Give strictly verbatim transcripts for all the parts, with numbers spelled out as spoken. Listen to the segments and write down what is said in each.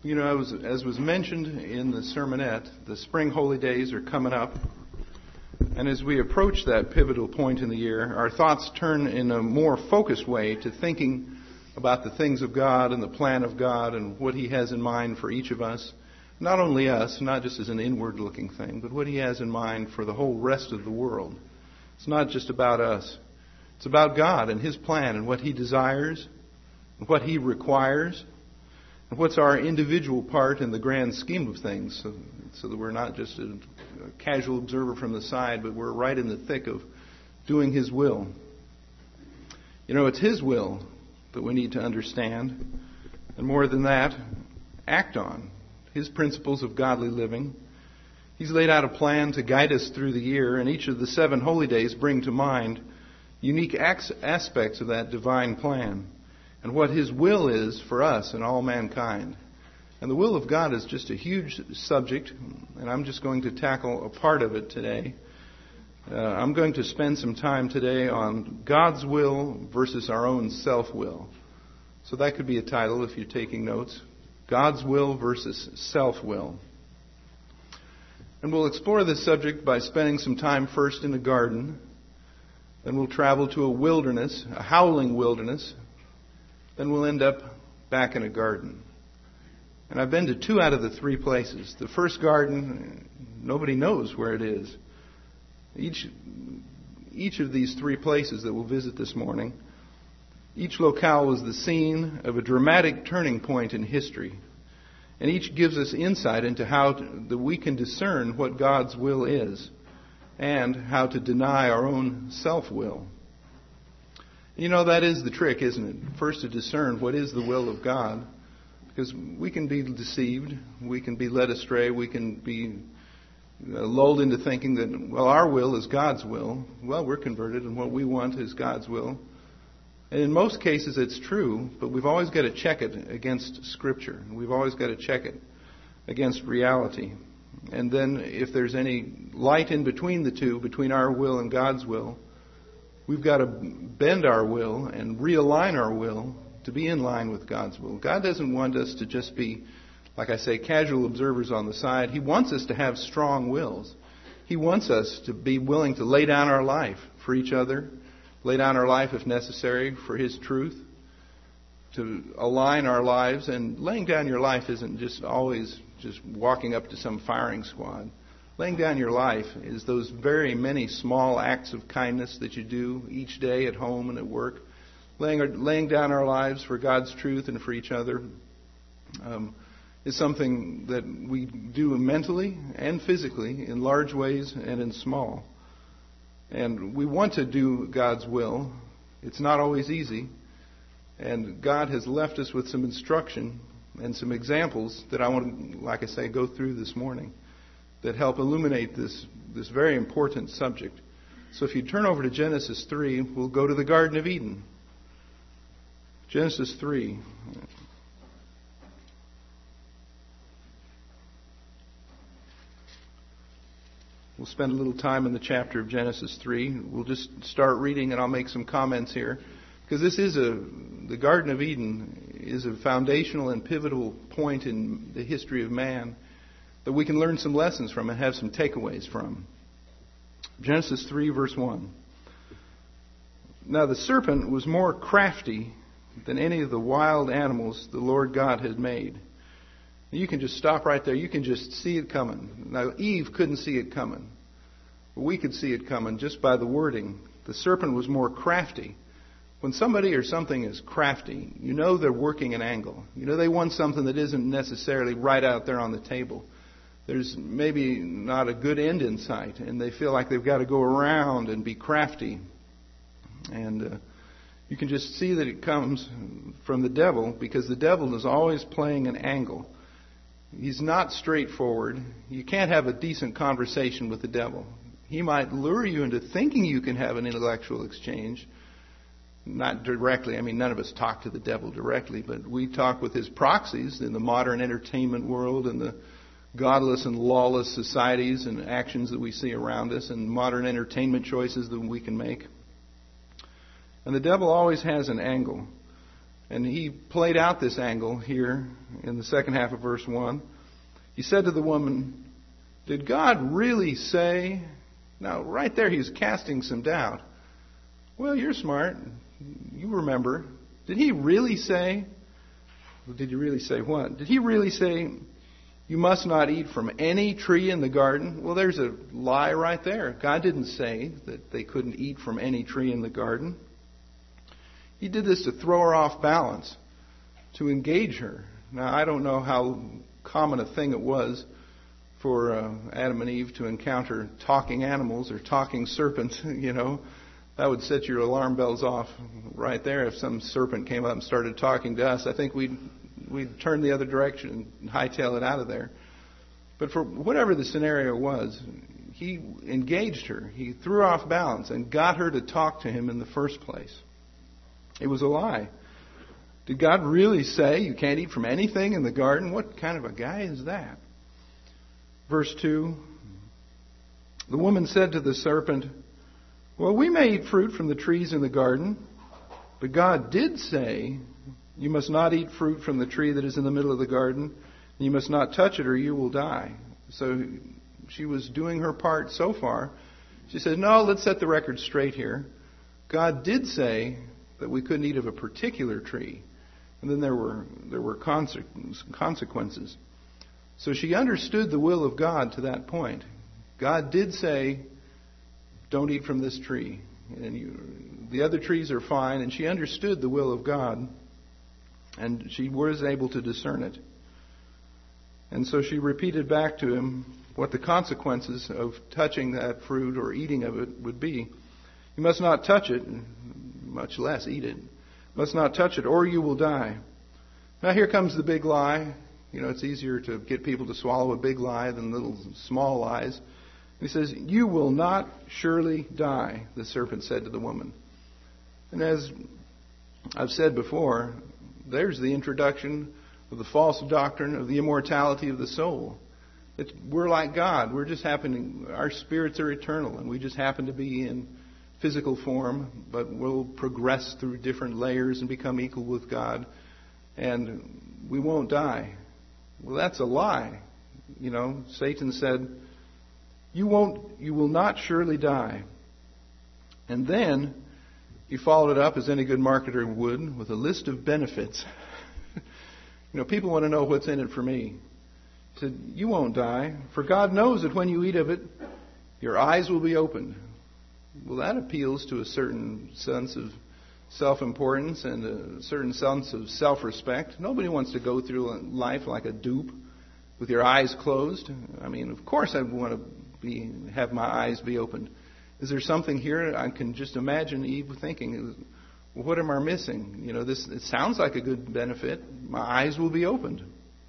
You know, as, as was mentioned in the sermonette, the spring holy days are coming up. And as we approach that pivotal point in the year, our thoughts turn in a more focused way to thinking about the things of God and the plan of God and what He has in mind for each of us. Not only us, not just as an inward-looking thing, but what He has in mind for the whole rest of the world. It's not just about us. It's about God and His plan and what He desires and what He requires. And what's our individual part in the grand scheme of things, so, so that we're not just a, a casual observer from the side, but we're right in the thick of doing His will. You know, it's His will that we need to understand, and more than that, act on. His principles of godly living. He's laid out a plan to guide us through the year, and each of the seven holy days bring to mind unique aspects of that divine plan and what His will is for us and all mankind. And the will of God is just a huge subject, and I'm just going to tackle a part of it today. Uh, I'm going to spend some time today on God's will versus our own self-will. So that could be a title if you're taking notes. God's will versus self-will. And we'll explore this subject by spending some time first in a garden. Then we'll travel to a wilderness, a howling wilderness. Then we'll end up back in a garden. And I've been to two out of the three places. The first garden, nobody knows where it is. Each, each of these three places that we'll visit this morning, each locale was the scene of a dramatic turning point in history. And each gives us insight into how to, that we can discern what God's will is and how to deny our own self-will. You know, that is the trick, isn't it? First to discern what is the will of God. Because we can be deceived, we can be led astray, we can be lulled into thinking that, well, our will is God's will. Well, we're converted and what we want is God's will. And in most cases it's true, but we've always got to check it against Scripture. We've always got to check it against reality. And then if there's any light in between the two, between our will and God's will, we've got to bend our will and realign our will to be in line with God's will. God doesn't want us to just be, like I say, casual observers on the side. He wants us to have strong wills. He wants us to be willing to lay down our life for each other, lay down our life if necessary for His truth, to align our lives. And laying down your life isn't just always just walking up to some firing squad. Laying down your life is those very many small acts of kindness that you do each day at home and at work. Laying, laying down our lives for God's truth and for each other um, is something that we do mentally and physically in large ways and in small. And we want to do God's will. It's not always easy. And God has left us with some instruction and some examples that I want to, like I say, go through this morning that help illuminate this, this very important subject. So if you turn over to Genesis three, we'll go to the Garden of Eden. Genesis three. We'll spend a little time in the chapter of Genesis three. We'll just start reading and I'll make some comments here. Because this is a, the Garden of Eden is a foundational and pivotal point in the history of man that we can learn some lessons from and have some takeaways from. Genesis three, verse one. Now the serpent was more crafty than any of the wild animals the Lord God had made. You can just stop right there. You can just see it coming. Now Eve couldn't see it coming. But we could see it coming just by the wording. The serpent was more crafty. When somebody or something is crafty, you know they're working an angle. You know they want something that isn't necessarily right out there on the table. There's maybe not a good end in sight, and they feel like they've got to go around and be crafty. And uh, you can just see that it comes from the devil, because the devil is always playing an angle. He's not straightforward. You can't have a decent conversation with the devil. He might lure you into thinking you can have an intellectual exchange. Not directly. I mean, none of us talk to the devil directly, but we talk with his proxies in the modern entertainment world and the godless and lawless societies and actions that we see around us and modern entertainment choices that we can make. And the devil always has an angle. And he played out this angle here in the second half of verse one. He said to the woman, "Did God really say?" Now, right there, he's casting some doubt. Well, you're smart. You remember. Did he really say? Well, did he really say what? Did he really say, "You must not eat from any tree in the garden"? Well, there's a lie right there. God didn't say that they couldn't eat from any tree in the garden. He did this to throw her off balance, to engage her. Now, I don't know how common a thing it was for uh, Adam and Eve to encounter talking animals or talking serpents, you know. That would set your alarm bells off right there. If some serpent came up and started talking to us, I think we'd, we'd turn the other direction and hightail it out of there. But for whatever the scenario was, he engaged her. He threw her off balance and got her to talk to him in the first place. It was a lie. Did God really say you can't eat from anything in the garden? What kind of a guy is that? Verse two, the woman said to the serpent, "Well, we may eat fruit from the trees in the garden, but God did say, you must not eat fruit from the tree that is in the middle of the garden, and you must not touch it or you will die." So she was doing her part so far. She said, no, let's set the record straight here. God did say that we couldn't eat of a particular tree. And then there were there were consequences. So she understood the will of God to that point. God did say, don't eat from this tree. And you, the other trees are fine. And she understood the will of God. And she was able to discern it. And so she repeated back to him what the consequences of touching that fruit or eating of it would be. You must not touch it, much less eat it. Must not touch it, or you will die. Now here comes the big lie. You know, it's easier to get people to swallow a big lie than little small lies. He says, "You will not surely die," the serpent said to the woman. And as I've said before, there's the introduction of the false doctrine of the immortality of the soul. It's, we're like God. We're just happening, our spirits are eternal, and we just happen to be in physical form, but we'll progress through different layers and become equal with God, and we won't die. Well, that's a lie. You know, Satan said, you won't, you will not surely die. And then he followed it up, as any good marketer would, with a list of benefits. You know, people want to know what's in it for me. He said, you won't die, for God knows that when you eat of it, your eyes will be opened. Well, that appeals to a certain sense of self-importance and a certain sense of self-respect. Nobody wants to go through life like a dupe with your eyes closed. I mean, of course I want to be have my eyes be opened. Is there something here? I can just imagine Eve thinking, well, what am I missing? You know, this it sounds like a good benefit. My eyes will be opened.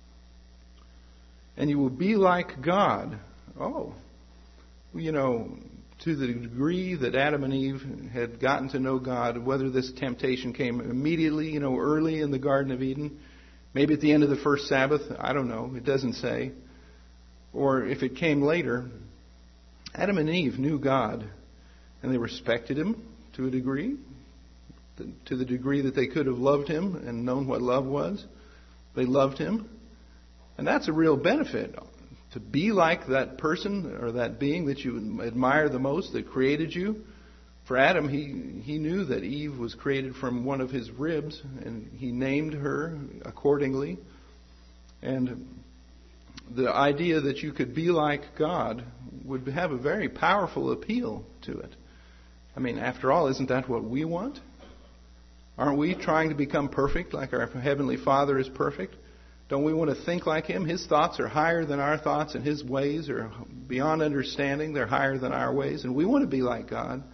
And you will be like God. Oh, you know, to the degree that Adam and Eve had gotten to know God, whether this temptation came immediately, you know, early in the Garden of Eden, maybe at the end of the first Sabbath, I don't know, it doesn't say, or if it came later, Adam and Eve knew God, and they respected Him to a degree, to the degree that they could have loved Him and known what love was. They loved Him, and that's a real benefit. To be like that person or that being that you admire the most that created you. For Adam, he, he knew that Eve was created from one of his ribs, and he named her accordingly. And the idea that you could be like God would have a very powerful appeal to it. I mean, after all, isn't that what we want? Aren't we trying to become perfect like our Heavenly Father is perfect? Don't we want to think like Him? His thoughts are higher than our thoughts, and His ways are beyond understanding. They're higher than our ways, and we want to be like God.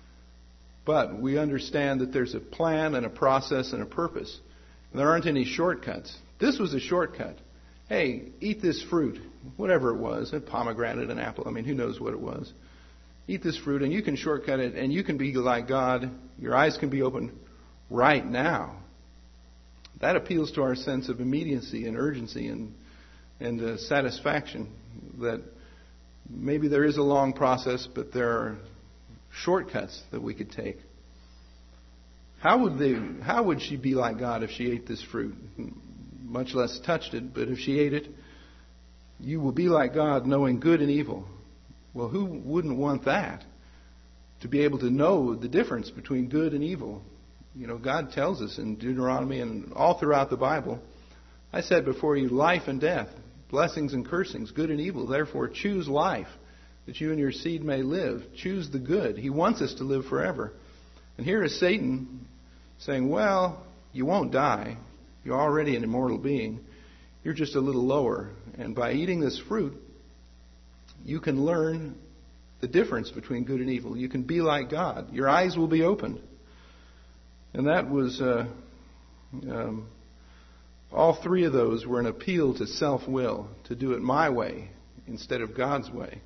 But we understand that there's a plan and a process and a purpose. And there aren't any shortcuts. This was a shortcut. Hey, eat this fruit, whatever it was, a pomegranate, an apple. I mean, who knows what it was. Eat this fruit, and you can shortcut it, and you can be like God. Your eyes can be opened right now. That appeals to our sense of immediacy and urgency and and uh, satisfaction, that maybe there is a long process, but there are shortcuts that we could take. How would they? How would she be like God if she ate this fruit? Much less touched it, but if she ate it, you will be like God, knowing good and evil. Well, who wouldn't want that? To be able to know the difference between good and evil. You know, God tells us in Deuteronomy and all throughout the Bible, I said before you life and death, blessings and cursings, good and evil. Therefore, choose life, that you and your seed may live. Choose the good. He wants us to live forever. And here is Satan saying, well, you won't die. You're already an immortal being. You're just a little lower. And by eating this fruit, you can learn the difference between good and evil. You can be like God. Your eyes will be opened. And that was, uh, um, all three of those were an appeal to self-will, to do it my way instead of God's way.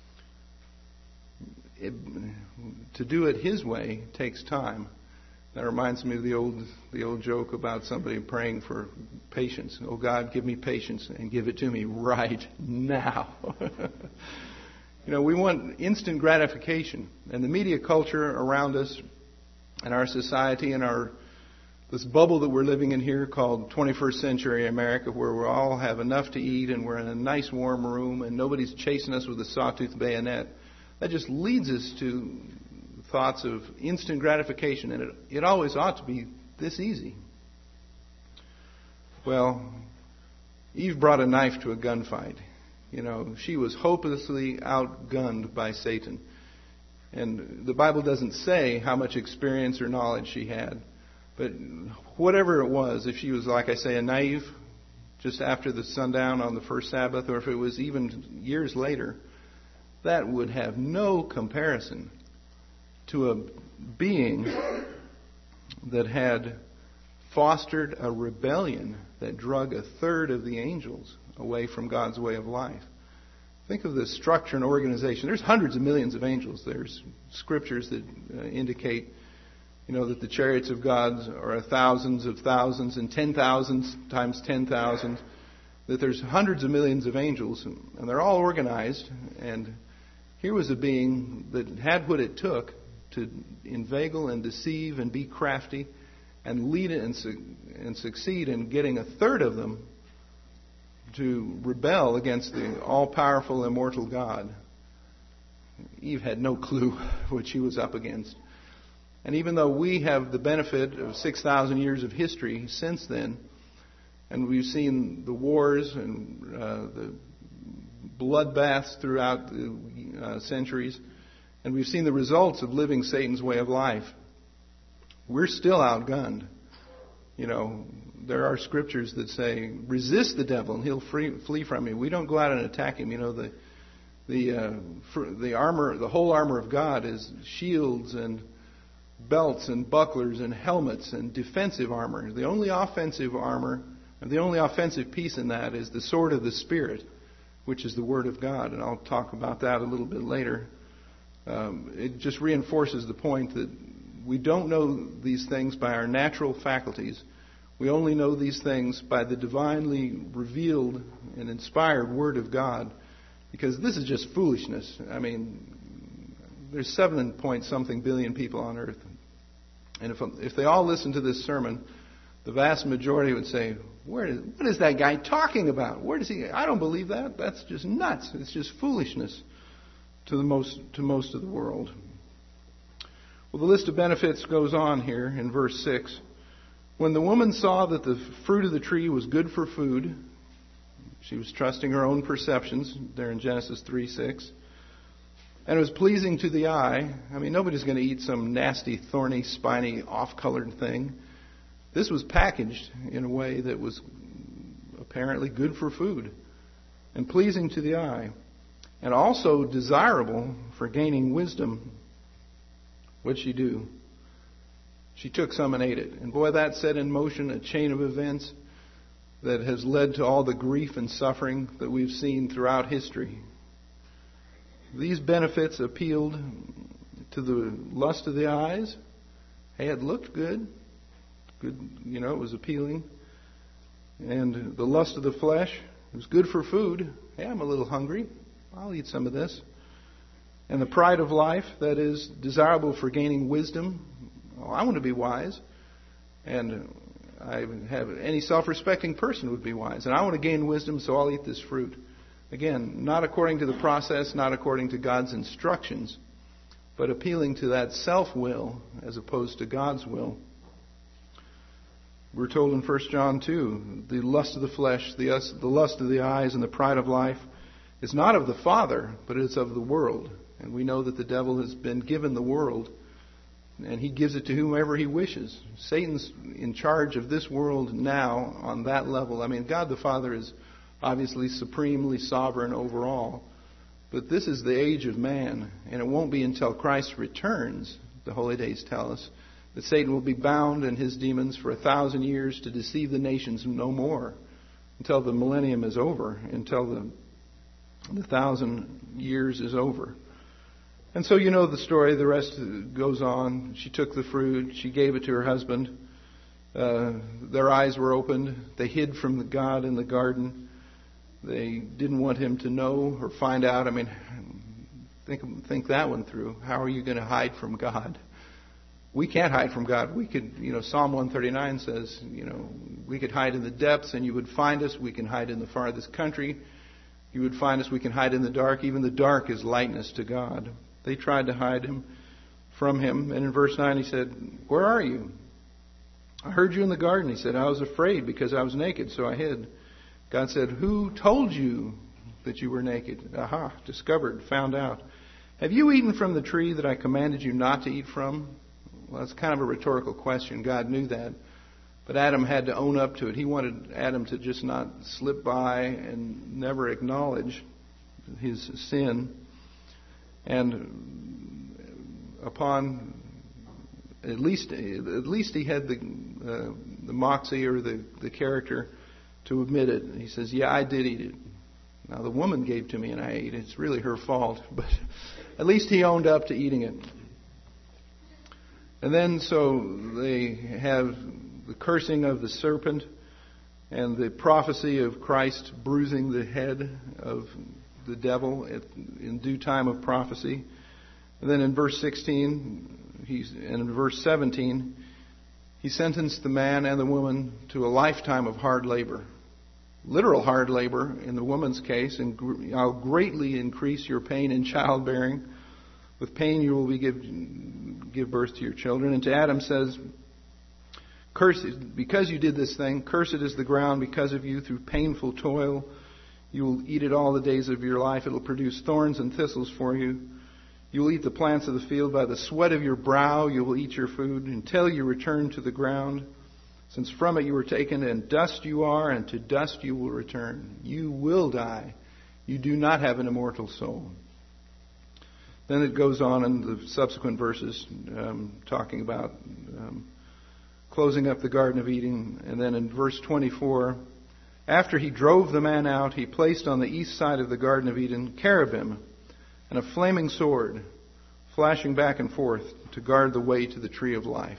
It, to do it His way takes time. That reminds me of the old the old joke about somebody praying for patience. Oh God, give me patience and give it to me right now. You know, we want instant gratification. And the media culture around us and our society and our this bubble that we're living in here called twenty-first century America, where we all have enough to eat and we're in a nice warm room and nobody's chasing us with a sawtooth bayonet, that just leads us to thoughts of instant gratification. And it, it always ought to be this easy. Well, Eve brought a knife to a gunfight. You know, she was hopelessly outgunned by Satan. And the Bible doesn't say how much experience or knowledge she had. But whatever it was, if she was, like I say, a naive, just after the sundown on the first Sabbath, or if it was even years later, that would have no comparison to a being that had fostered a rebellion that drug a third of the angels away from God's way of life. Think of the structure and organization. There's hundreds of millions of angels. There's scriptures that uh, indicate, you know, that the chariots of God are thousands of thousands and ten thousands times ten thousand. That there's hundreds of millions of angels, and they're all organized. And here was a being that had what it took to inveigle and deceive and be crafty and lead it and, su- and succeed in getting a third of them to rebel against the all-powerful, immortal God. Eve had no clue what she was up against. And even though we have the benefit of six thousand years of history since then, and we've seen the wars and uh, the bloodbaths throughout the uh, centuries, and we've seen the results of living Satan's way of life, we're still outgunned. You know, there are scriptures that say, resist the devil and he'll free, flee from you. We don't go out and attack him. You know, the the uh, the armor, the whole armor of God is shields and belts and bucklers and helmets and defensive armor. The only offensive armor, the only offensive piece in that is the sword of the Spirit, which is the Word of God. And I'll talk about that a little bit later. Um, it just reinforces the point that we don't know these things by our natural faculties. We only know these things by the divinely revealed and inspired Word of God, because this is just foolishness. I mean, there's seven point something billion people on earth. And if if they all listen to this sermon, the vast majority would say, Where is, what is that guy talking about? Where does he? I don't believe that. That's just nuts. It's just foolishness to the most to most of the world. Well, the list of benefits goes on here in verse six. When the woman saw that the fruit of the tree was good for food, she was trusting her own perceptions there in Genesis three six. And it was pleasing to the eye. I mean, nobody's going to eat some nasty, thorny, spiny, off-colored thing. This was packaged in a way that was apparently good for food and pleasing to the eye, and also desirable for gaining wisdom. What'd she do? She took some and ate it. And boy, that set in motion a chain of events that has led to all the grief and suffering that we've seen throughout history. These benefits appealed to the lust of the eyes. Hey, it looked good. Good, you know, it was appealing. And the lust of the flesh, it was good for food. Hey, I'm a little hungry. I'll eat some of this. And the pride of life, that is desirable for gaining wisdom. Oh, I want to be wise. And I have any self-respecting person would be wise. And I want to gain wisdom, so I'll eat this fruit. Again, not according to the process, not according to God's instructions, but appealing to that self-will as opposed to God's will. We're told in First John two, the lust of the flesh, the lust of the eyes, and the pride of life is not of the Father, but it's of the world. And we know that the devil has been given the world, and he gives it to whomever he wishes. Satan's in charge of this world now on that level. I mean, God the Father is obviously supremely sovereign over all. But this is the age of man, and it won't be until Christ returns, the holy days tell us, that Satan will be bound and his demons for a thousand years to deceive the nations no more, until the millennium is over, until the, the thousand years is over. And so you know the story. The rest goes on. She took the fruit. She gave it to her husband. Uh, their eyes were opened. They hid from the God in the garden. They didn't want him to know or find out. I mean, think think that one through. How are you going to hide from God? We can't hide from God. We could, you know, Psalm one thirty-nine says, you know, we could hide in the depths and you would find us. We can hide in the farthest country. You would find us. We can hide in the dark. Even the dark is lightness to God. They tried to hide him from him. And in verse nine he said, "Where are you? I heard you in the garden." He said, "I was afraid because I was naked, so I hid." God said, "Who told you that you were naked?" Aha, discovered, found out. "Have you eaten from the tree that I commanded you not to eat from?" Well, that's kind of a rhetorical question. God knew that. But Adam had to own up to it. He wanted Adam to just not slip by and never acknowledge his sin. And upon, at least, at least he had the uh, the moxie or the, the character to admit it. He says, "Yeah, I did eat it. Now the woman gave to me and I ate. It's really her fault." But at least he owned up to eating it. And then so they have the cursing of the serpent and the prophecy of Christ bruising the head of the devil in due time of prophecy. And then in verse sixteen, he's, and in verse seventeen, he sentenced the man and the woman to a lifetime of hard labor. Literal hard labor in the woman's case, and I'll greatly increase your pain in childbearing. With pain you will be give, give birth to your children. And to Adam says, "Cursed, because you did this thing, cursed is the ground because of you. Through painful toil you will eat it all the days of your life. It will produce thorns and thistles for you. You will eat the plants of the field. By the sweat of your brow you will eat your food until you return to the ground. Since from it you were taken, and dust you are, and to dust you will return. You will die. You do not have an immortal soul." Then it goes on in the subsequent verses, um, talking about um, closing up the Garden of Eden. And then in verse twenty-four, after he drove the man out, he placed on the east side of the Garden of Eden cherubim and a flaming sword, flashing back and forth to guard the way to the tree of life.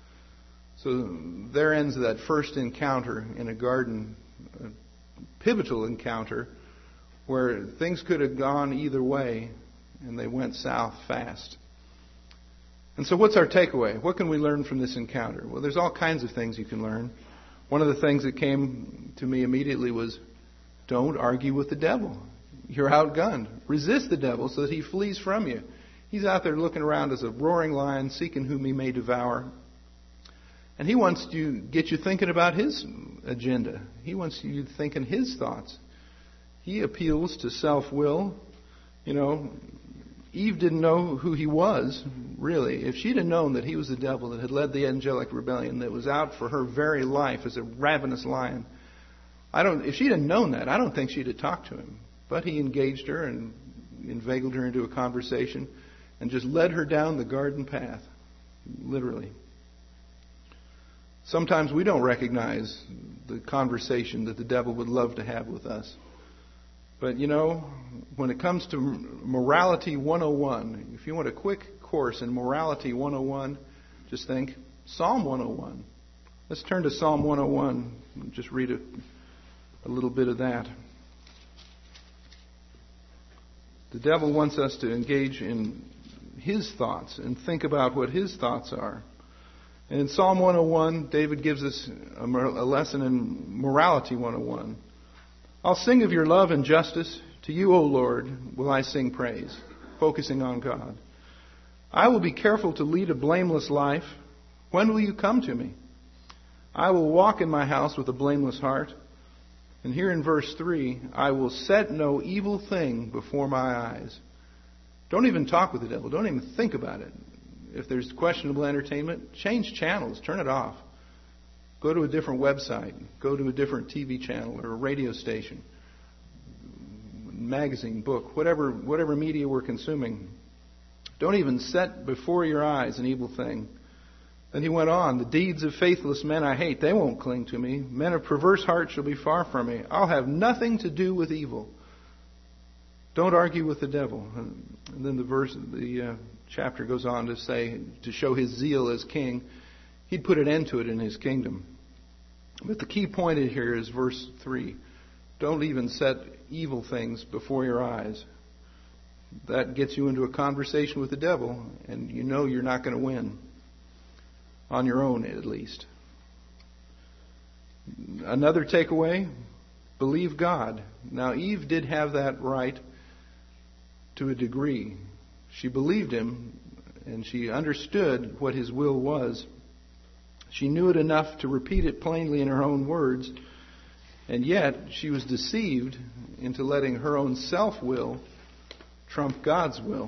So there ends that first encounter in a garden, a pivotal encounter, where things could have gone either way, and they went south fast. And so what's our takeaway? What can we learn from this encounter? Well, there's all kinds of things you can learn. One of the things that came to me immediately was, don't argue with the devil. You're outgunned. Resist the devil so that he flees from you. He's out there looking around as a roaring lion, seeking whom he may devour. And he wants to get you thinking about his agenda. He wants you thinking his thoughts. He appeals to self-will. You know, Eve didn't know who he was, really. If she'd have known that he was the devil that had led the angelic rebellion, that was out for her very life as a ravenous lion, I don't. If she'd have known that, I don't think she'd have talked to him. But he engaged her and inveigled her into a conversation and just led her down the garden path, literally. Sometimes we don't recognize the conversation that the devil would love to have with us. But, you know, when it comes to Morality one oh one, if you want a quick course in Morality one oh one, just think Psalm one oh one. Let's turn to Psalm one oh one and just read a, a little bit of that. The devil wants us to engage in his thoughts and think about what his thoughts are. And in Psalm one oh one, David gives us a lesson in Morality one oh one. I'll sing of your love and justice. To you, O Lord, will I sing praise, focusing on God. I will be careful to lead a blameless life. When will you come to me? I will walk in my house with a blameless heart. And here in verse three, I will set no evil thing before my eyes. Don't even talk with the devil. Don't even think about it. If there's questionable entertainment, change channels. Turn it off. Go to a different website. Go to a different T V channel or a radio station, magazine, book, whatever, whatever media we're consuming. Don't even set before your eyes an evil thing. Then he went on, the deeds of faithless men I hate, they won't cling to me. Men of perverse heart shall be far from me. I'll have nothing to do with evil. Don't argue with the devil. And then the verse, the uh, chapter goes on to say, to show his zeal as king, he'd put an end to it in his kingdom. But the key point in here is verse three. Don't even set evil things before your eyes. That gets you into a conversation with the devil, and you know you're not going to win. On your own, at least. Another takeaway, believe God. Now, Eve did have that right to a degree. She believed him, and she understood what his will was. She knew it enough to repeat it plainly in her own words, and yet she was deceived into letting her own self-will trump God's will.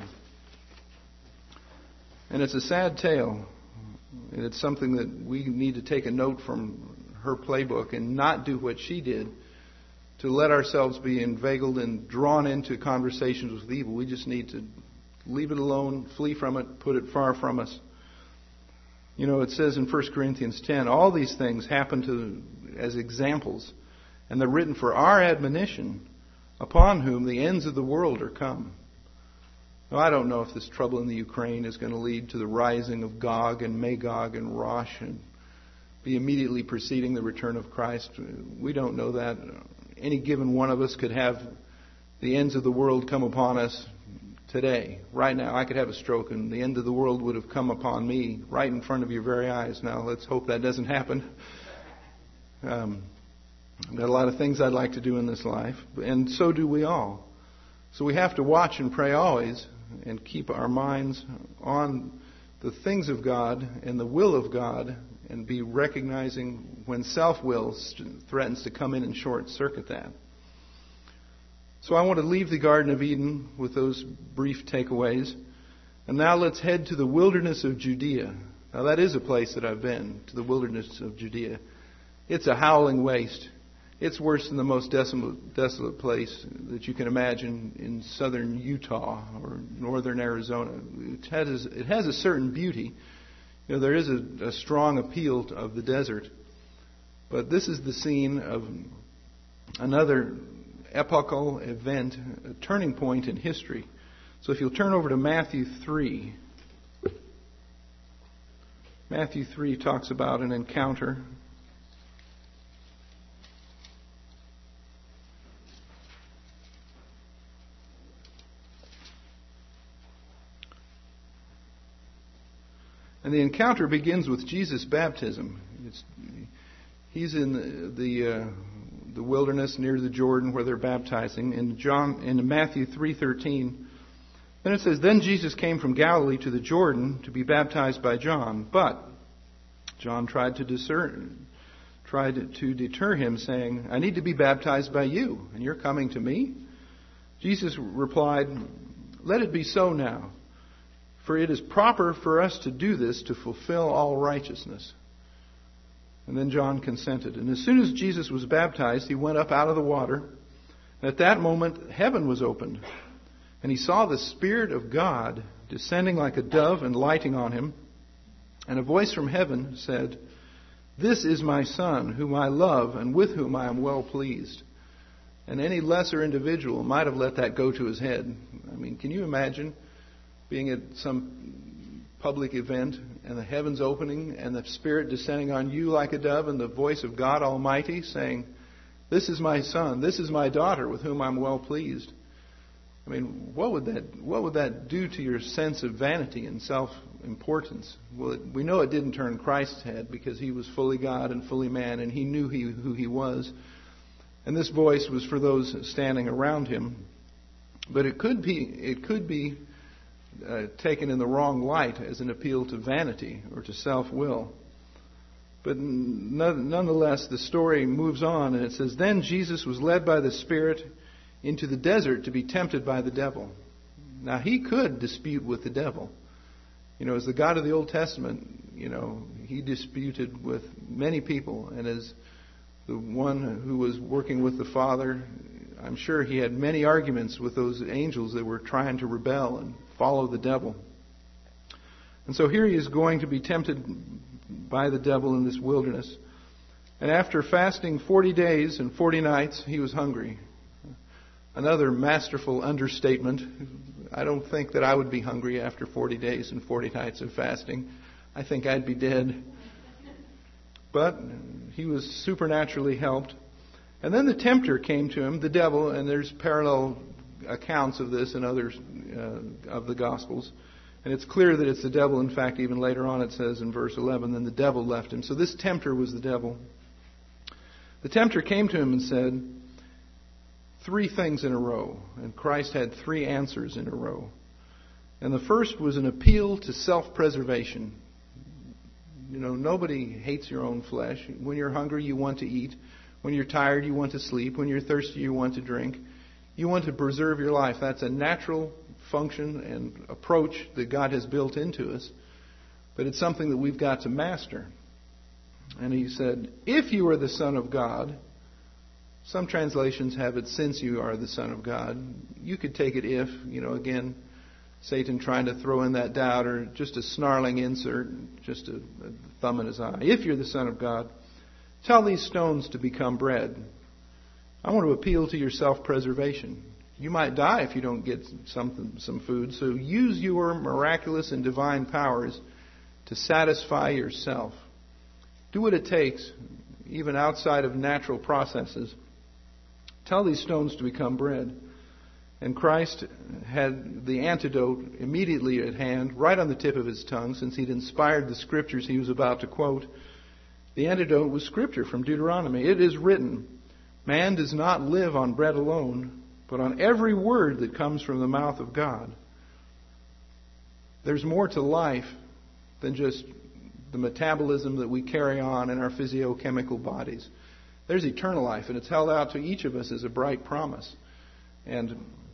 And it's a sad tale. And it's something that we need to take a note from her playbook and not do what she did to let ourselves be inveigled and drawn into conversations with evil. We just need to leave it alone, flee from it, put it far from us. You know, it says in First Corinthians ten, all these things happen to as examples, and they're written for our admonition, upon whom the ends of the world are come. Now, I don't know if this trouble in the Ukraine is going to lead to the rising of Gog and Magog and Rosh and be immediately preceding the return of Christ. We don't know that. Any given one of us could have the ends of the world come upon us today. Right now, I could have a stroke and the end of the world would have come upon me right in front of your very eyes. Now, let's hope that doesn't happen. Um, I've got a lot of things I'd like to do in this life, and so do we all. So we have to watch and pray always and keep our minds on the things of God and the will of God and be recognizing when self-will threatens to come in and short-circuit that. So I want to leave the Garden of Eden with those brief takeaways. And now let's head to the wilderness of Judea. Now that is a place that I've been, to the wilderness of Judea. It's a howling waste. It's worse than the most desolate, desolate place that you can imagine in southern Utah or northern Arizona. It has, it has a certain beauty. You know, there is a, a strong appeal to, of the desert. But this is the scene of another epochal event, a turning point in history. So if you'll turn over to Matthew three. Matthew three talks about an encounter. And the encounter begins with Jesus' baptism. It's, he's in the the, uh, the wilderness near the Jordan where they're baptizing. In John, in Matthew three thirteen, then it says, "Then Jesus came from Galilee to the Jordan to be baptized by John. But John tried to discern, tried to deter him, saying, 'I need to be baptized by you, and you're coming to me?' Jesus replied, 'Let it be so now. For it is proper for us to do this to fulfill all righteousness.' And then John consented. And as soon as Jesus was baptized, he went up out of the water. And at that moment, heaven was opened. And he saw the Spirit of God descending like a dove and lighting on him. And a voice from heaven said, 'This is my Son, whom I love, and with whom I am well pleased.' And any lesser individual might have let that go to his head. I mean, can you imagine being at some public event and the heavens opening and the Spirit descending on you like a dove and the voice of God Almighty saying, 'This is my Son, this is my daughter with whom I'm well pleased.' I mean, what would that what would that do to your sense of vanity and self importance. Well, it, we know it didn't turn Christ's head because he was fully God and fully man, and he knew he, who he was. And this voice was for those standing around him. But it could be it could be uh, taken in the wrong light as an appeal to vanity or to self-will. But nonetheless, the story moves on, and it says, "Then Jesus was led by the Spirit into the desert to be tempted by the devil." Now, he could dispute with the devil. You know, as the God of the Old Testament, you know, he disputed with many people. And as the one who was working with the Father, I'm sure he had many arguments with those angels that were trying to rebel and follow the devil. And so here he is going to be tempted by the devil in this wilderness. And after fasting forty days and forty nights, he was hungry. Another masterful understatement. I don't think that I would be hungry after forty days and forty nights of fasting. I think I'd be dead. But he was supernaturally helped. And then the tempter came to him, the devil, and there's parallel accounts of this in others uh, of the Gospels. And it's clear that it's the devil. In fact, even later on it says in verse eleven, then the devil left him. So this tempter was the devil. The tempter came to him and said three things in a row. And Christ had three answers in a row. And the first was an appeal to self-preservation. You know, nobody hates your own flesh. When you're hungry, you want to eat. When you're tired, you want to sleep. When you're thirsty, you want to drink. You want to preserve your life. That's a natural function and approach that God has built into us. But it's something that we've got to master. And he said, if you are the Son of God, some translations have it, since you are the Son of God. You could take it if, you know, again, Satan trying to throw in that doubt, or just a snarling insert, just a, a thumb in his eye. If you're the Son of God, tell these stones to become bread. I want to appeal to your self-preservation. You might die if you don't get something, some food. So use your miraculous and divine powers to satisfy yourself. Do what it takes, even outside of natural processes. Tell these stones to become bread. And Christ had the antidote immediately at hand, right on the tip of his tongue, since he'd inspired the scriptures he was about to quote. The antidote was scripture from Deuteronomy. It is written, man does not live on bread alone, but on every word that comes from the mouth of God. There's more to life than just the metabolism that we carry on in our physiochemical bodies. There's eternal life, and it's held out to each of us as a bright promise. And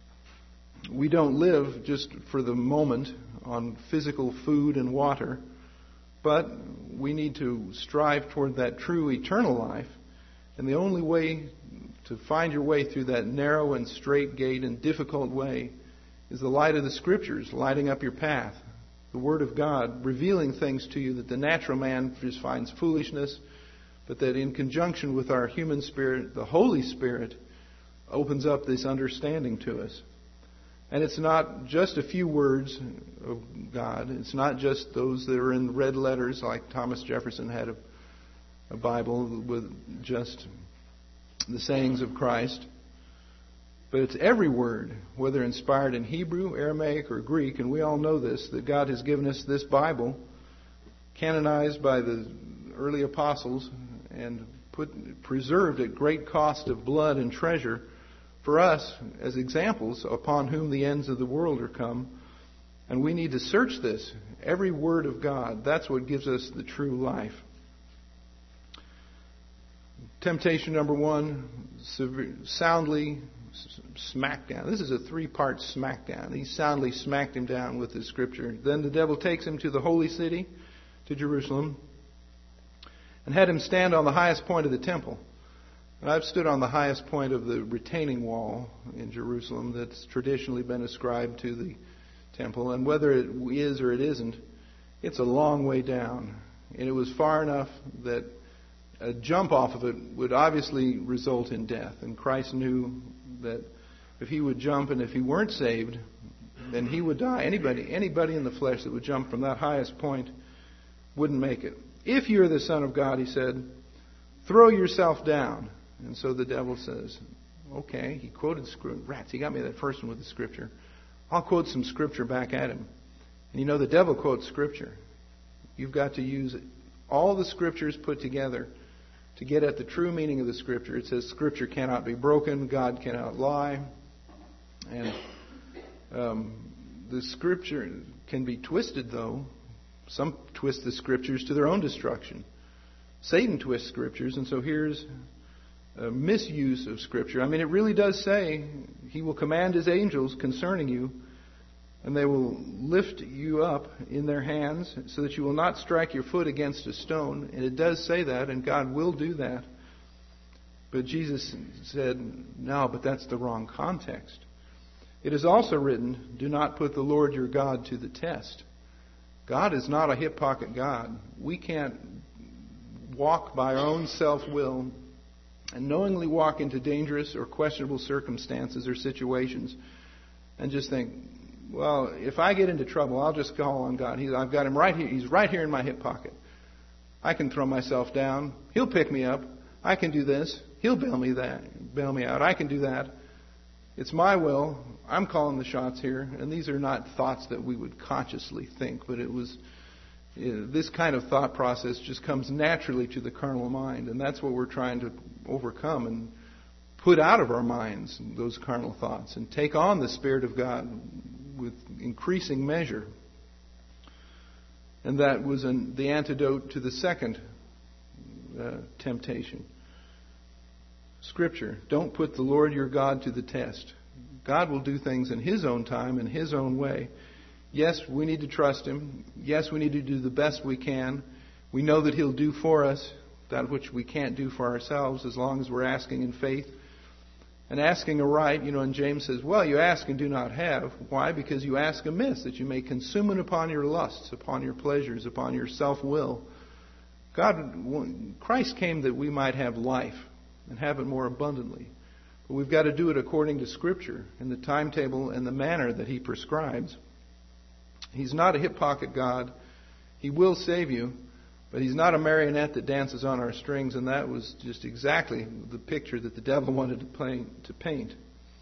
we don't live just for the moment on physical food and water, but we need to strive toward that true eternal life. And the only way to find your way through that narrow and straight gate and difficult way is the light of the Scriptures, lighting up your path. The Word of God, revealing things to you that the natural man just finds foolishness, but that in conjunction with our human spirit, the Holy Spirit opens up this understanding to us. And it's not just a few words of God. It's not just those that are in red letters, like Thomas Jefferson had a, a Bible with just the sayings of Christ. But it's every word, whether inspired in Hebrew, Aramaic, or Greek, and we all know this, that God has given us this Bible, canonized by the early apostles and put preserved at great cost of blood and treasure for us as examples upon whom the ends of the world are come. And we need to search this, every word of God. That's what gives us the true life. Temptation number one, soundly smacked down. This is a three-part smackdown. He soundly smacked him down with the Scripture. Then the devil takes him to the holy city, to Jerusalem, and had him stand on the highest point of the temple. And I've stood on the highest point of the retaining wall in Jerusalem that's traditionally been ascribed to the temple. And whether it is or it isn't, it's a long way down. And it was far enough that a jump off of it would obviously result in death. And Christ knew that if he would jump and if he weren't saved, then he would die. Anybody, anybody in the flesh that would jump from that highest point wouldn't make it. If you're the Son of God, he said, throw yourself down. And so the devil says, okay, he quoted scripture. Rats, he got me that first one with the Scripture. I'll quote some Scripture back at him. And you know, the devil quotes Scripture. You've got to use all the Scriptures put together to get at the true meaning of the Scripture. It says Scripture cannot be broken, God cannot lie. And um, the Scripture can be twisted, though. Some twist the Scriptures to their own destruction. Satan twists Scriptures, and so here's a misuse of Scripture. I mean, it really does say He will command His angels concerning you, and they will lift you up in their hands so that you will not strike your foot against a stone. And it does say that, and God will do that. But Jesus said, no, but that's the wrong context. It is also written, do not put the Lord your God to the test. God is not a hip pocket God. We can't walk by our own self-will and knowingly walk into dangerous or questionable circumstances or situations and just think, well, if I get into trouble, I'll just call on God. He's, I've got Him right here. He's right here in my hip pocket. I can throw myself down. He'll pick me up. I can do this. He'll bail me that, bail me out. I can do that. It's my will. I'm calling the shots here. And these are not thoughts that we would consciously think, but it was you know, this kind of thought process just comes naturally to the carnal mind, and that's what we're trying to overcome and put out of our minds, those carnal thoughts, and take on the Spirit of God with increasing measure. And that was an, the antidote to the second uh, temptation. Scripture, don't put the Lord your God to the test. God will do things in His own time, in His own way. Yes, we need to trust Him. Yes, we need to do the best we can. We know that He'll do for us that which we can't do for ourselves as long as we're asking in faith. And asking aright, you know, and James says, well, you ask and do not have. Why? Because you ask amiss, that you may consume it upon your lusts, upon your pleasures, upon your self-will. God, Christ came that we might have life and have it more abundantly. But we've got to do it according to Scripture and the timetable and the manner that He prescribes. He's not a hip pocket God. He will save you, but He's not a marionette that dances on our strings, and that was just exactly the picture that the devil wanted to, play, to paint.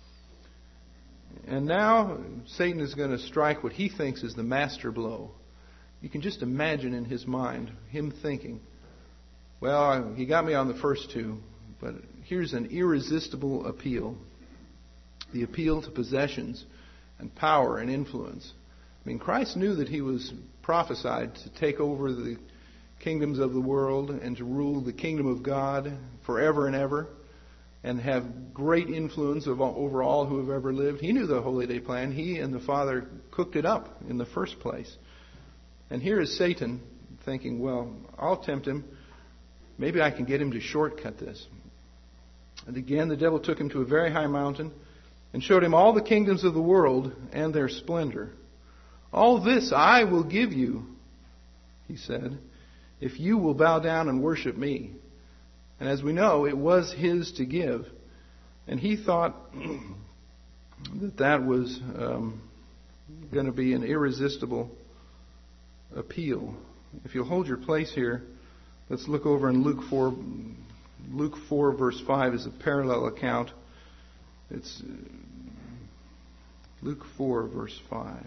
And now Satan is going to strike what he thinks is the master blow. You can just imagine in his mind him thinking, well, he got me on the first two, but here's an irresistible appeal. The appeal to possessions and power and influence. I mean, Christ knew that He was prophesied to take over the kingdoms of the world and to rule the kingdom of God forever and ever and have great influence over all who have ever lived. He knew the Holy Day plan. He and the Father cooked it up in the first place. And here is Satan thinking, well, I'll tempt him. Maybe I can get him to shortcut this. And again, the devil took him to a very high mountain and showed him all the kingdoms of the world and their splendor. All this I will give you, he said, if you will bow down and worship me. And as we know, it was his to give. And he thought that that was um, going to be an irresistible appeal. If you'll hold your place here, let's look over in Luke four. Luke four verse five is a parallel account. It's Luke four verse five.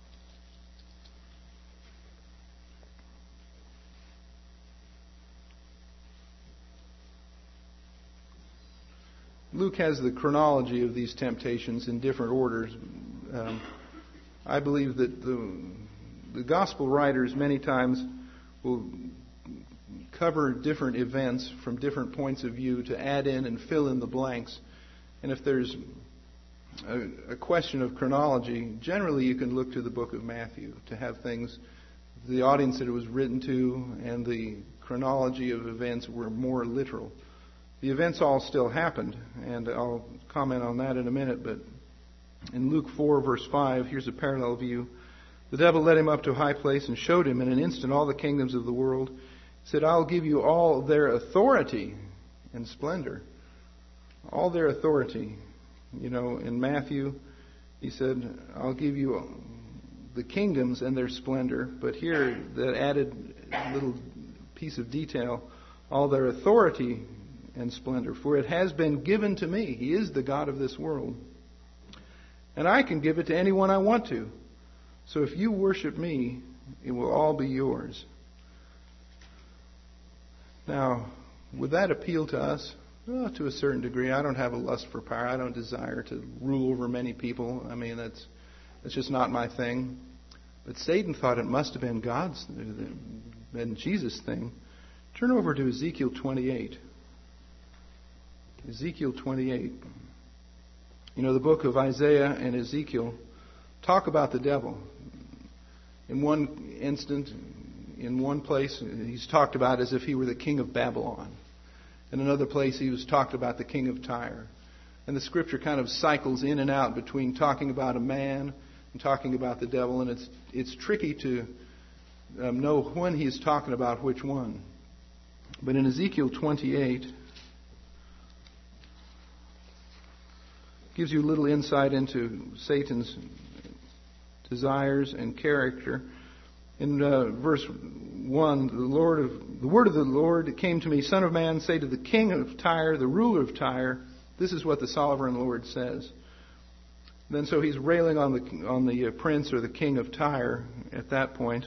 Luke has the chronology of these temptations in different orders. Um, I believe that the, the gospel writers many times will cover different events from different points of view to add in and fill in the blanks. And if there's a, a question of chronology, generally you can look to the book of Matthew to have things, the audience that it was written to and the chronology of events were more literal. The events all still happened, and I'll comment on that in a minute, but in Luke four, verse five, here's a parallel view. The devil led him up to a high place and showed him in an instant all the kingdoms of the world. He said, I'll give you all their authority and splendor. All their authority. You know, in Matthew, he said, I'll give you the kingdoms and their splendor. But here, that added little piece of detail, all their authority and splendor, for it has been given to me. He is the God of this world. And I can give it to anyone I want to. So if you worship me, it will all be yours. Now, would that appeal to us? Well, to a certain degree. I don't have a lust for power. I don't desire to rule over many people. I mean, that's that's just not my thing. But Satan thought it must have been God's, been Jesus' thing. Turn over to Ezekiel twenty-eight. Ezekiel twenty-eight. You know, the book of Isaiah and Ezekiel talk about the devil. In one instant, in one place, he's talked about as if he were the king of Babylon. In another place, he was talked about the king of Tyre. And the scripture kind of cycles in and out between talking about a man and talking about the devil. And it's it's tricky to um, know when he's talking about which one. But in Ezekiel twenty-eight, gives you a little insight into Satan's desires and character. In uh, verse one, the Lord of the word of the Lord came to me, Son of man, say to the king of Tyre, the ruler of Tyre, this is what the sovereign Lord says. Then so he's railing on the on the uh, prince or the king of Tyre at that point,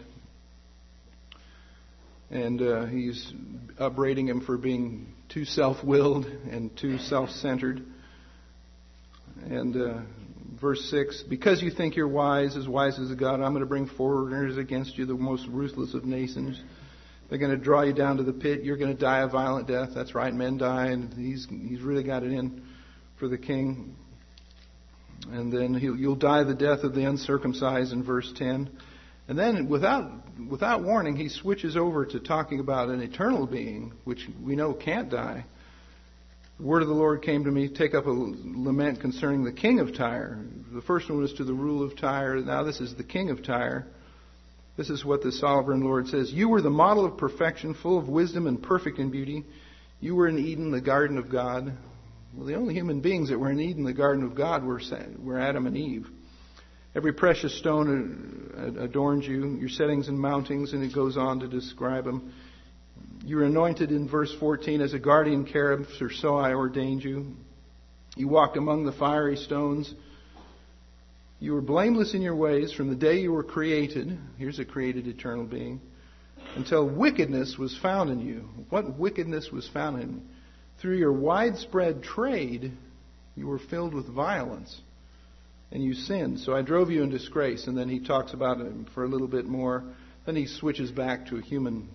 and uh, he's upbraiding him for being too self-willed and too self-centered. And uh, verse six, because you think you're wise, as wise as a God, I'm going to bring foreigners against you, the most ruthless of nations. They're going to draw you down to the pit. You're going to die a violent death. That's right, men die, and he's he's really got it in for the king. And then he'll, you'll die the death of the uncircumcised in verse ten. And then without without warning, he switches over to talking about an eternal being, which we know can't die. The word of the Lord came to me, take up a lament concerning the king of Tyre. The first one was to the rule of Tyre. Now this is the king of Tyre. This is what the sovereign Lord says. You were the model of perfection, full of wisdom and perfect in beauty. You were in Eden, the garden of God. Well, the only human beings that were in Eden, the garden of God, were, were Adam and Eve. Every precious stone adorns you, your settings and mountings, and it goes on to describe them. You were anointed in verse fourteen as a guardian cherub, for so I ordained you. You walked among the fiery stones. You were blameless in your ways from the day you were created. Here's a created eternal being. Until wickedness was found in you. What wickedness was found in you? Through your widespread trade, you were filled with violence. And you sinned. So I drove you in disgrace. And then he talks about it for a little bit more. Then he switches back to a human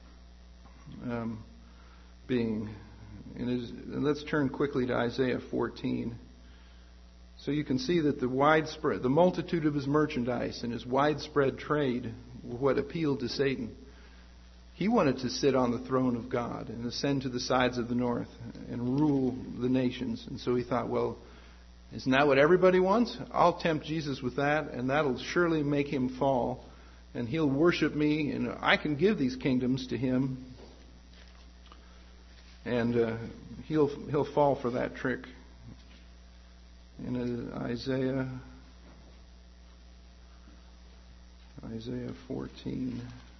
Um, being. And, is, and let's turn quickly to Isaiah fourteen. So you can see that the widespread, the multitude of his merchandise and his widespread trade were what appealed to Satan. He wanted to sit on the throne of God and ascend to the sides of the north and rule the nations. And so he thought, well, isn't that what everybody wants? I'll tempt Jesus with that, and that'll surely make him fall. And he'll worship me, and I can give these kingdoms to him. And uh, he'll he'll fall for that trick. In uh, Isaiah, Isaiah fourteen.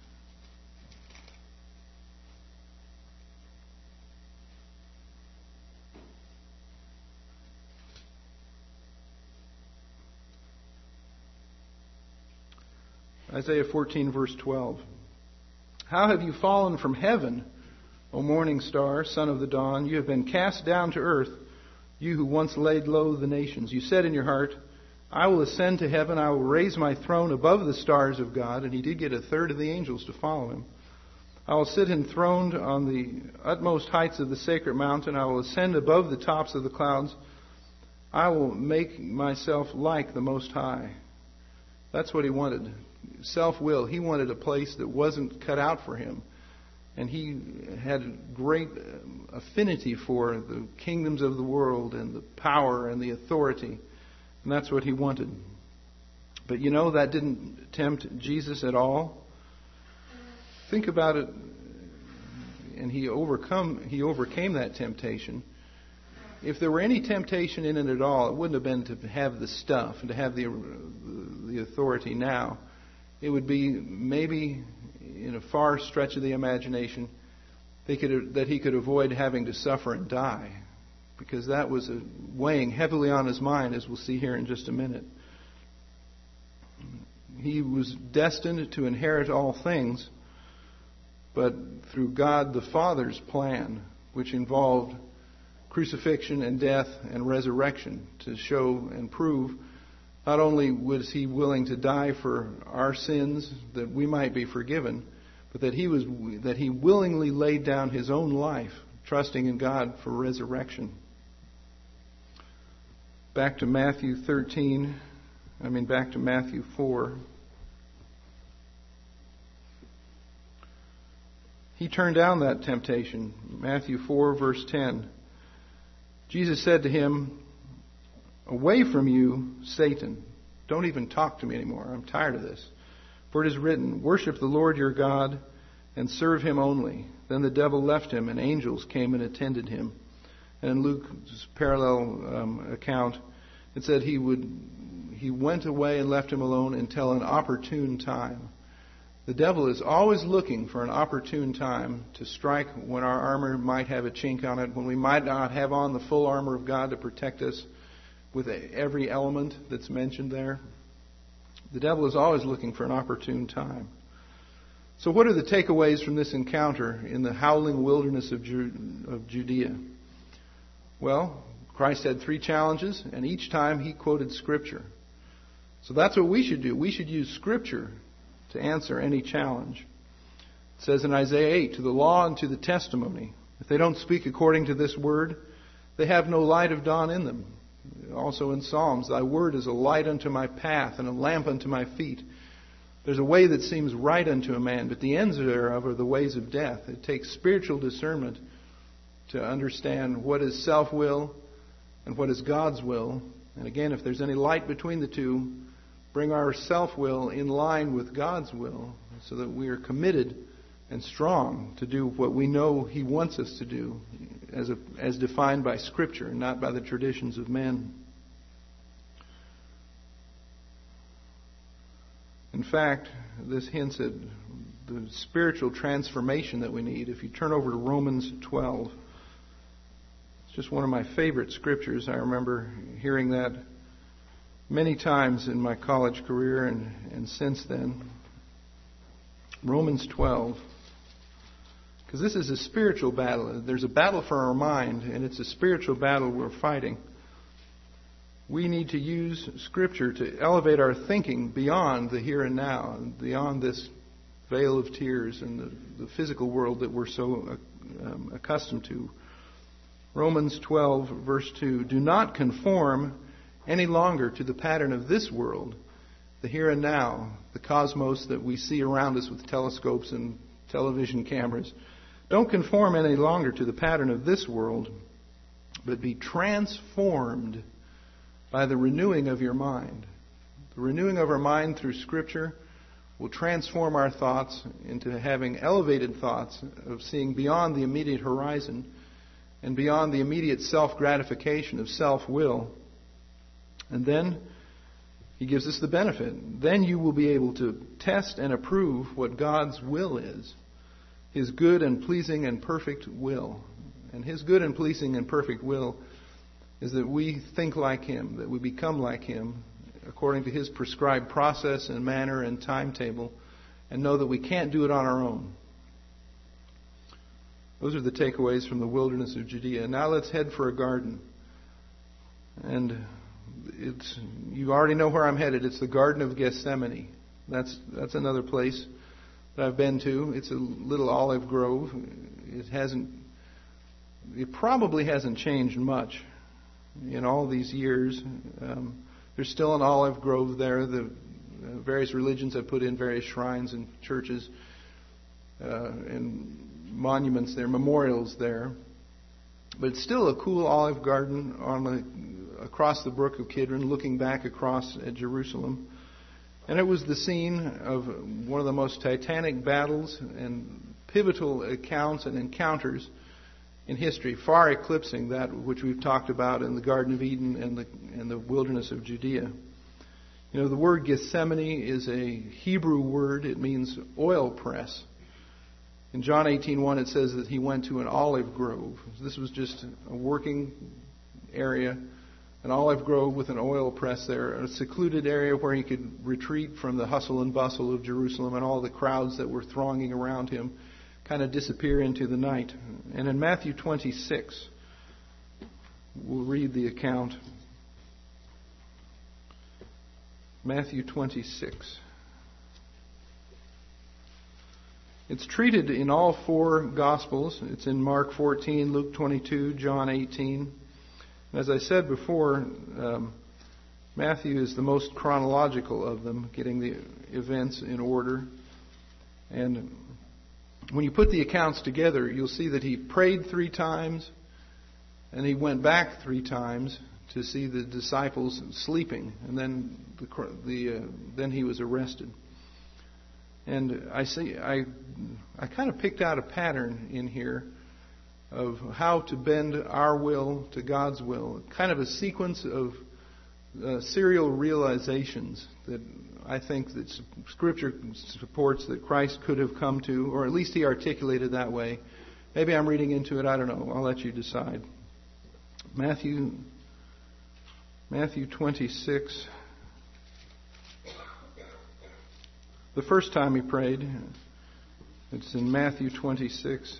Isaiah fourteen, verse twelve. How have you fallen from heaven, O morning star, son of the dawn? You have been cast down to earth, you who once laid low the nations. You said in your heart, I will ascend to heaven, I will raise my throne above the stars of God. And he did get a third of the angels to follow him. I will sit enthroned on the utmost heights of the sacred mountain. I will ascend above the tops of the clouds. I will make myself like the Most High. That's what he wanted. Self-will. He wanted a place that wasn't cut out for him. And he had great affinity for the kingdoms of the world and the power and the authority. And that's what he wanted. But you know, that didn't tempt Jesus at all. Think about it. And he overcome he overcame that temptation. If there were any temptation in it at all, it wouldn't have been to have the stuff and to have the the authority now. It would be maybe in a far stretch of the imagination they could, that he could avoid having to suffer and die, because that was a, weighing heavily on his mind, as we'll see here in just a minute. he was destined to inherit all things, but through God the Father's plan, which involved crucifixion and death and resurrection, to show and prove not only was he willing to die for our sins that we might be forgiven, but that he was that he willingly laid down his own life, trusting in God for resurrection. Back to Matthew thirteen, I mean back to Matthew four. He turned down that temptation. Matthew four, verse ten. Jesus said to him, "Away from you, Satan. Don't even talk to me anymore. I'm tired of this. For it is written, worship the Lord your God and serve him only." Then the devil left him, and angels came and attended him. And in Luke's parallel um, account, it said he would he went away and left him alone until an opportune time. The devil is always looking for an opportune time to strike when our armor might have a chink on it, when we might not have on the full armor of God to protect us with every element that's mentioned there. The devil is always looking for an opportune time. So what are the takeaways from this encounter in the howling wilderness of, Ju- of Judea? Well, Christ had three challenges, and each time he quoted Scripture. So that's what we should do. We should use Scripture to answer any challenge. It says in Isaiah eight, to the law and to the testimony. If they don't speak according to this word, they have no light of dawn in them. Also in Psalms, thy word is a light unto my path and a lamp unto my feet. There's a way that seems right unto a man, but the ends thereof are the ways of death. It takes spiritual discernment to understand what is self-will and what is God's will. And again, if there's any light between the two, bring our self-will in line with God's will so that we are committed and strong to do what we know He wants us to do as a, as defined by Scripture and not by the traditions of men. In fact, this hints at the spiritual transformation that we need. If you turn over to Romans twelve, it's just one of my favorite scriptures. I remember hearing that many times in my college career and, and since then. Romans twelve. Because this is a spiritual battle. There's a battle for our mind, and it's a spiritual battle we're fighting. We need to use Scripture to elevate our thinking beyond the here and now, beyond this veil of tears and the, the physical world that we're so um, accustomed to. Romans twelve, verse two. Do not conform any longer to the pattern of this world, the here and now, the cosmos that we see around us with telescopes and television cameras. Don't conform any longer to the pattern of this world, but be transformed by the renewing of your mind. The renewing of our mind through Scripture will transform our thoughts into having elevated thoughts of seeing beyond the immediate horizon and beyond the immediate self-gratification of self-will. And then He gives us the benefit. Then you will be able to test and approve what God's will is. His good and pleasing and perfect will. And His good and pleasing and perfect will is that we think like Him, that we become like Him according to His prescribed process and manner and timetable, and know that we can't do it on our own. Those are the takeaways from the wilderness of Judea. Now let's head for a garden. And it's you already know where I'm headed. It's the Garden of Gethsemane. That's that's another place that I've been to. It's a little olive grove. It hasn't it probably hasn't changed much in all these years. Um, there's still an olive grove there. The uh, various religions have put in various shrines and churches uh, and monuments there, memorials there. But it's still a cool olive garden on the, across the brook of Kidron, looking back across at Jerusalem. And it was the scene of one of the most titanic battles and pivotal accounts and encounters in history, far eclipsing that which we've talked about in the Garden of Eden and the, and the wilderness of Judea. You know, the word Gethsemane is a Hebrew word. It means oil press. In John eighteen one, it says that He went to an olive grove. This was just a working area an olive grove with an oil press there, a secluded area where he could retreat from the hustle and bustle of Jerusalem and all the crowds that were thronging around him, kind of disappear into the night. And in Matthew twenty-six, we'll read the account. Matthew twenty-six. It's treated in all four Gospels. It's in Mark fourteen, Luke twenty-two, John eighteen. As I said before, um, Matthew is the most chronological of them, getting the events in order. And when you put the accounts together, you'll see that he prayed three times, and he went back three times to see the disciples sleeping, and then the, the uh, then he was arrested. And I see, I, I kind of picked out a pattern in here of how to bend our will to God's will, kind of a sequence of uh, serial realizations that I think that Scripture supports that Christ could have come to, or at least he articulated that way. Maybe I'm reading into it, I don't know. I'll let you decide. Matthew, Matthew twenty-six. The first time he prayed, it's in Matthew twenty-six.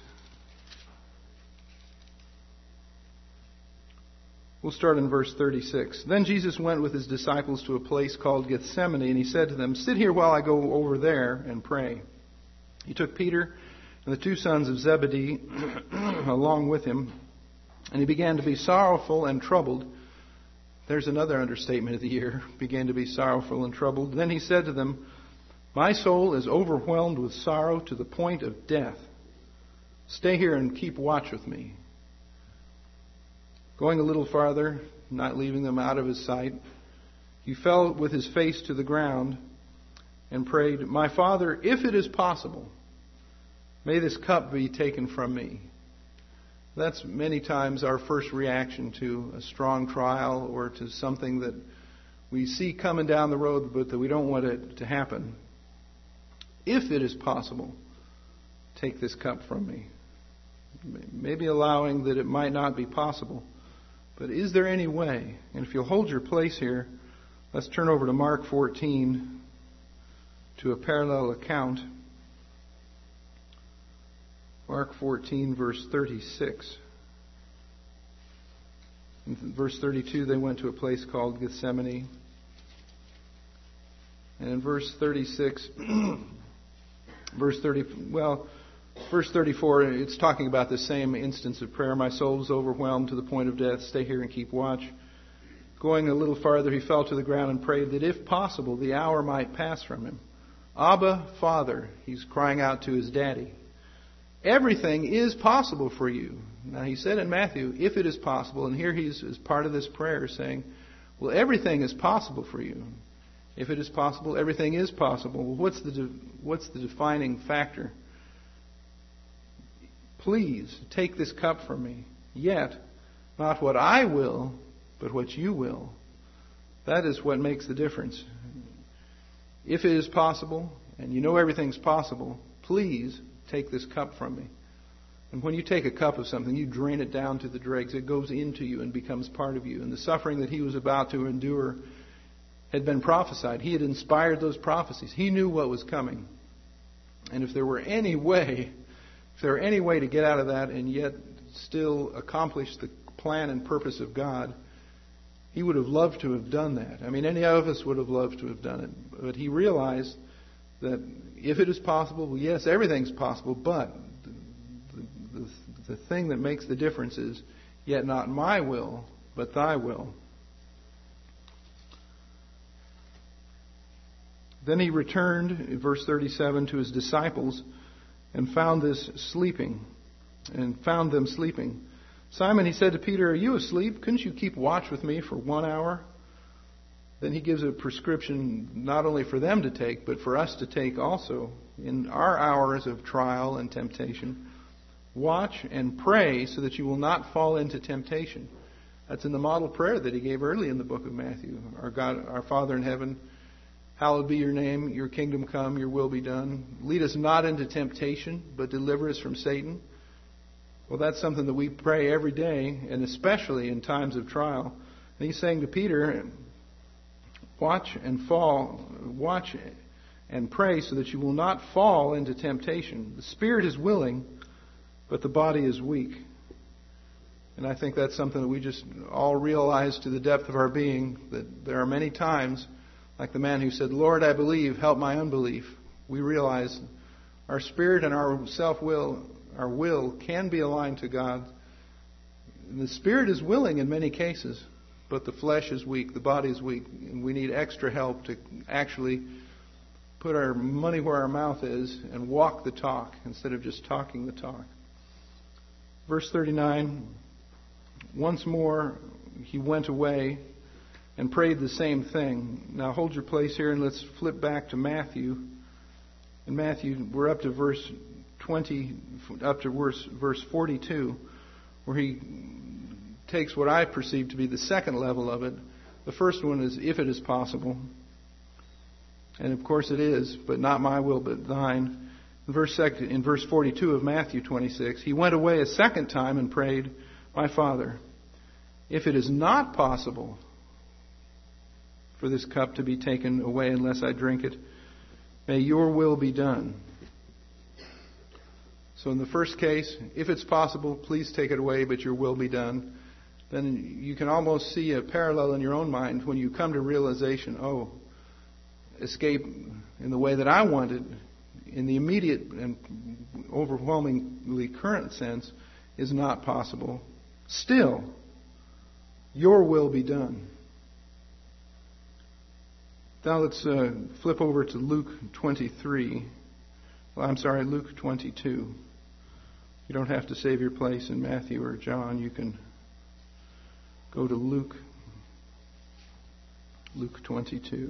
We'll start in verse thirty-six. Then Jesus went with his disciples to a place called Gethsemane, and he said to them, "Sit here while I go over there and pray." He took Peter and the two sons of Zebedee along with him, and he began to be sorrowful and troubled. There's another understatement of the year. Began to be sorrowful and troubled. Then he said to them, "My soul is overwhelmed with sorrow to the point of death. Stay here and keep watch with me." Going a little farther, not leaving them out of his sight, he fell with his face to the ground and prayed, "My Father, if it is possible, may this cup be taken from me." That's many times our first reaction to a strong trial or to something that we see coming down the road but that we don't want it to happen. If it is possible, take this cup from me. Maybe allowing that it might not be possible. But is there any way? And if you'll hold your place here, let's turn over to Mark fourteen to a parallel account. Mark fourteen, verse thirty-six. In verse thirty-two, they went to a place called Gethsemane. And in verse thirty-six, verse thirty, well, verse thirty-four, it's talking about the same instance of prayer. "My soul is overwhelmed to the point of death. Stay here and keep watch." Going a little farther, he fell to the ground and prayed that if possible, the hour might pass from him. "Abba, Father," he's crying out to his daddy, "everything is possible for you." Now, he said in Matthew, if it is possible, and here he's as part of this prayer saying, well, everything is possible for you. If it is possible, everything is possible. Well, what's the de- what's the defining factor? "Please take this cup from me, yet not what I will, but what you will." That is what makes the difference. If it is possible, and you know everything's possible, please take this cup from me. And when you take a cup of something, you drain it down to the dregs. It goes into you and becomes part of you. And the suffering that he was about to endure had been prophesied. He had inspired those prophecies. He knew what was coming. And if there were any way, if there were any way to get out of that and yet still accomplish the plan and purpose of God, he would have loved to have done that. I mean, any of us would have loved to have done it. But he realized that if it is possible, well, yes, everything's possible, but the, the, the thing that makes the difference is, yet not my will, but thy will. Then he returned, in verse thirty-seven, to his disciples and found this sleeping, and found them sleeping. "Simon," he said to Peter, "are you asleep? Couldn't you keep watch with me for one hour?" Then he gives a prescription not only for them to take, but for us to take also in our hours of trial and temptation. "Watch and pray so that you will not fall into temptation." That's in the model prayer that he gave early in the book of Matthew. Our God, our Father in heaven, hallowed be your name, your kingdom come, your will be done. Lead us not into temptation, but deliver us from Satan. Well, that's something that we pray every day, and especially in times of trial. And he's saying to Peter, watch and fall, watch and pray so that you will not fall into temptation. The spirit is willing, but the body is weak. And I think that's something that we just all realize to the depth of our being, that there are many times, like the man who said, Lord, I believe, help my unbelief. We realize our spirit and our self-will, our will can be aligned to God. And the spirit is willing in many cases, but the flesh is weak, the body is weak, and we need extra help to actually put our money where our mouth is and walk the talk instead of just talking the talk. Verse thirty-nine, once more he went away and prayed the same thing. Now hold your place here and let's flip back to Matthew. In Matthew, we're up to verse twenty, up to verse, verse forty-two, where he takes what I perceive to be the second level of it. The first one is, if it is possible. And of course it is, but not my will, but thine. In verse, in verse forty-two of Matthew twenty-six, he went away a second time and prayed, my Father, if it is not possible for this cup to be taken away unless I drink it, may your will be done. So in the first case, if it's possible, please take it away, but your will be done. Then you can almost see a parallel in your own mind when you come to realization, oh, escape in the way that I wanted, in the immediate and overwhelmingly current sense, is not possible. Still, your will be done. Now let's uh, flip over to Luke twenty-three. Well, I'm sorry, Luke twenty-two. You don't have to save your place in Matthew or John. You can go to Luke. Luke twenty-two.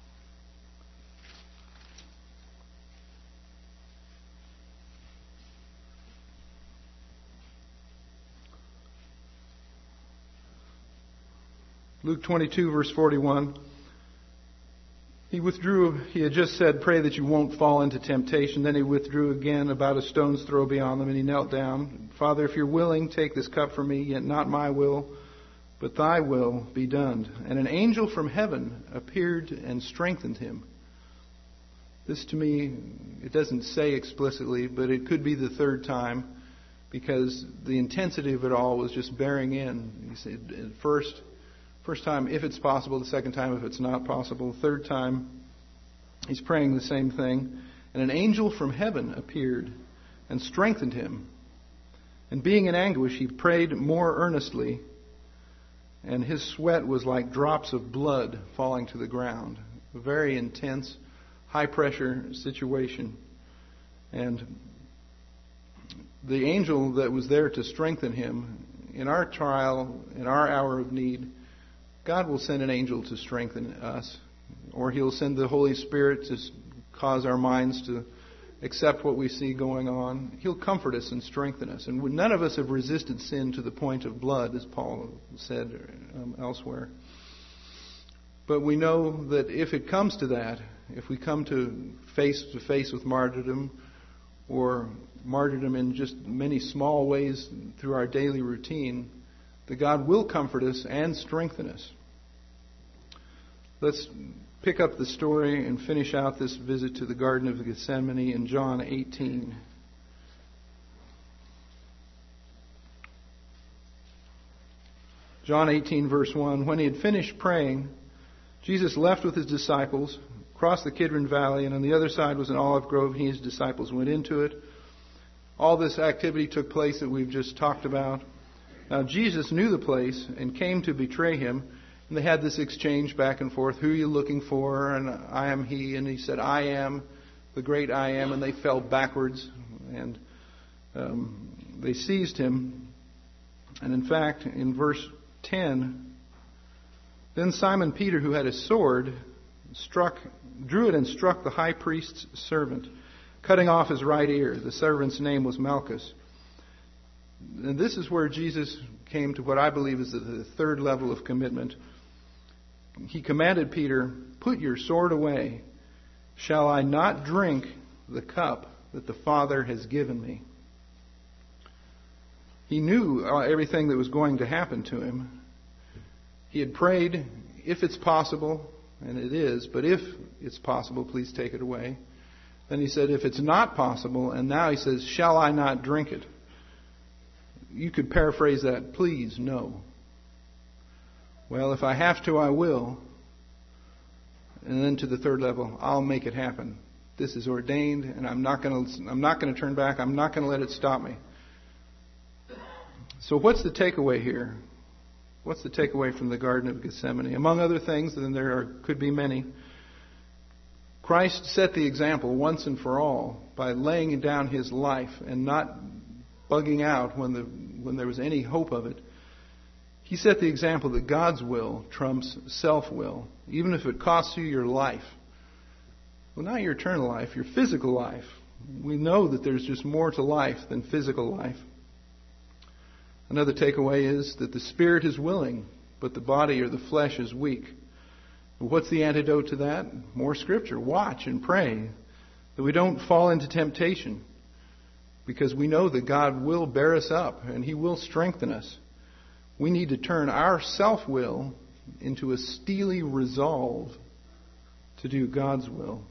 Luke twenty-two, verse forty-one. He withdrew, he had just said, pray that you won't fall into temptation. Then he withdrew again about a stone's throw beyond them, and he knelt down. Father, if you're willing, take this cup from me, yet not my will, but thy will be done. And an angel from heaven appeared and strengthened him. This to me, it doesn't say explicitly, but it could be the third time, because the intensity of it all was just bearing in. He said, at first, First time, if it's possible. The second time, if it's not possible. The third time, he's praying the same thing. And an angel from heaven appeared and strengthened him. And being in anguish, he prayed more earnestly. And his sweat was like drops of blood falling to the ground. A very intense, high-pressure situation. And the angel that was there to strengthen him, in our trial, in our hour of need, God will send an angel to strengthen us, or He'll send the Holy Spirit to cause our minds to accept what we see going on. He'll comfort us and strengthen us. And none of us have resisted sin to the point of blood, as Paul said um, elsewhere. But we know that if it comes to that, if we come to face to face with martyrdom, or martyrdom in just many small ways through our daily routine, that God will comfort us and strengthen us. Let's pick up the story and finish out this visit to the Garden of Gethsemane in John eighteen. John eighteen, verse one. When he had finished praying, Jesus left with his disciples, crossed the Kidron Valley, and on the other side was an olive grove. He and his disciples went into it. All this activity took place that we've just talked about. Now, Jesus knew the place and came to betray him. And they had this exchange back and forth. Who are you looking for? And I am he. And he said, I am the great I am. And they fell backwards. And um, they seized him. And in fact, in verse ten, then Simon Peter, who had a sword, struck, drew it and struck the high priest's servant, cutting off his right ear. The servant's name was Malchus. And this is where Jesus came to what I believe is the third level of commitment. He commanded Peter, put your sword away. Shall I not drink the cup that the Father has given me? He knew everything that was going to happen to him. He had prayed, if it's possible, and it is, but if it's possible, please take it away. Then he said, if it's not possible, and now he says, shall I not drink it? You could paraphrase that, please, no. Well, if I have to, I will. And then to the third level, I'll make it happen. This is ordained, and I'm not going to I'm not going to turn back. I'm not going to let it stop me. So what's the takeaway here? What's the takeaway from the Garden of Gethsemane? Among other things, and there are, could be many, Christ set the example once and for all by laying down his life and not bugging out when the when there was any hope of it. He set the example that God's will trumps self-will, even if it costs you your life. Well, not your eternal life, your physical life. We know that there's just more to life than physical life. Another takeaway is that the spirit is willing, but the body or the flesh is weak. What's the antidote to that? More Scripture. Watch and pray that we don't fall into temptation, because we know that God will bear us up and He will strengthen us. We need to turn our self-will into a steely resolve to do God's will.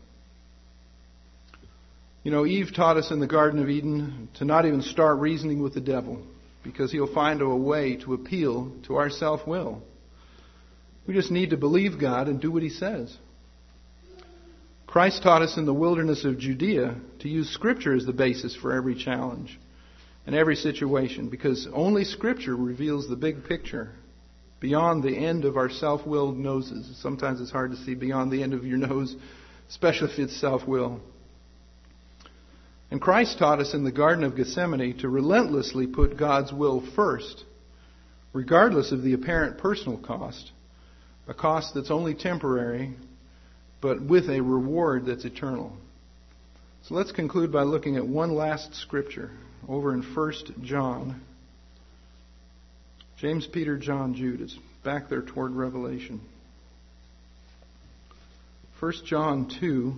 You know, Eve taught us in the Garden of Eden to not even start reasoning with the devil, because he'll find a way to appeal to our self-will. We just need to believe God and do what He says. Christ taught us in the wilderness of Judea to use Scripture as the basis for every challenge and every situation, because only Scripture reveals the big picture beyond the end of our self-willed noses. Sometimes it's hard to see beyond the end of your nose, especially if it's self-will. And Christ taught us in the Garden of Gethsemane to relentlessly put God's will first, regardless of the apparent personal cost, a cost that's only temporary, but with a reward that's eternal. So let's conclude by looking at one last scripture over in First John. James, Peter, John, Jude. It's back there toward Revelation. First John two.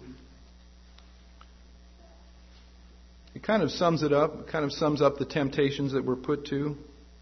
It kind of sums it up. It kind of sums up the temptations that we're put to.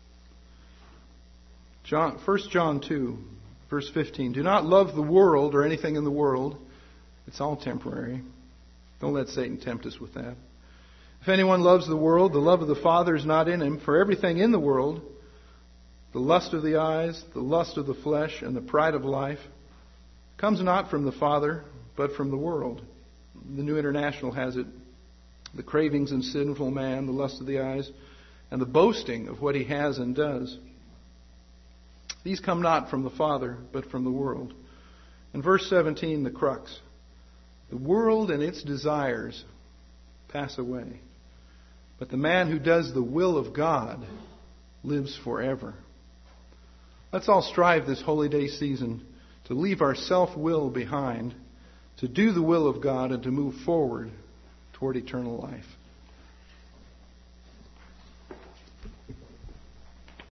John, First John two, verse fifteen. Do not love the world or anything in the world. It's all temporary. Don't let Satan tempt us with that. If anyone loves the world, the love of the Father is not in him. For everything in the world, the lust of the eyes, the lust of the flesh, and the pride of life, comes not from the Father, but from the world. The New International has it. The cravings of sinful man, the lust of the eyes, and the boasting of what he has and does. These come not from the Father, but from the world. In verse seventeen, the crux. The world and its desires pass away, but the man who does the will of God lives forever. Let's all strive this holy day season to leave our self-will behind, to do the will of God, and to move forward toward eternal life.